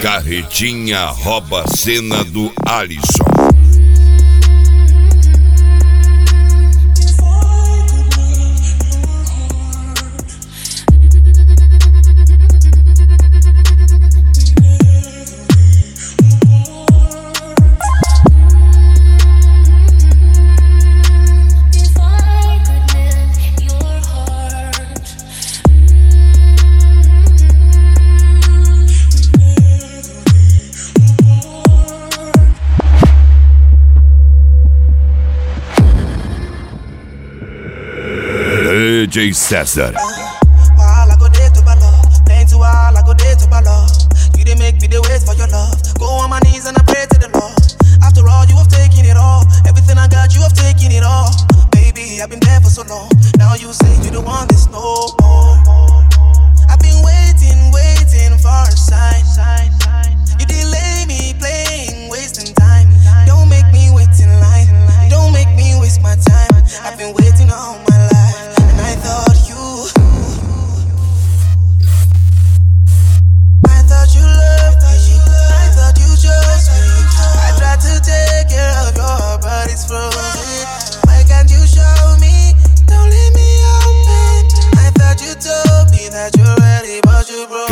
Carretinha rouba a cena do Alisson. DJ César. While I go there to my love, thanks to while I go there to my love. You didn't make me the wait for your love. Go on my knees and I pray to the Lord. After all, you have taken it all. Everything I got, you have taken it all. Baby, I've been there for so long. Now you say you don't want this no more. I've been waiting for a sign. You delay me playing, wasting time. Don't make me wait in line. Don't make me waste my time. I've been waiting all my life. I thought you loved me. I thought you chose me. I tried to take care of your heart, but it's frozen. Why can't you show me? Don't leave me open. I thought you told me that you're ready, but you broke.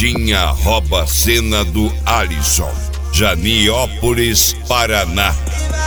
Carretinha rouba a cena do Alisson. Janiópolis, Paraná.